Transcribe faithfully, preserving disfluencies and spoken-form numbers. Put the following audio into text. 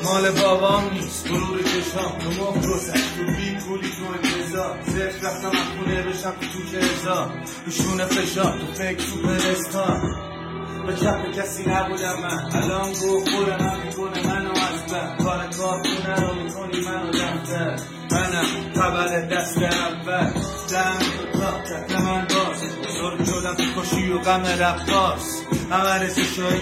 مال بابام نیست برور چشام تو مخ روزش تو بی کولی تو انتظار صرف رفتم از خونه بشم تو که ازا روشون فشار تو فکر سوپرستار به چپ کسی نبودم من الان گو خورم هم میکنه منو از بر کار کارخونه رو میکنی منو دفتر منم خبر دست اول دم تا کت من باز بزرگ شدم تو کشی و غم رقاص همه رسشایی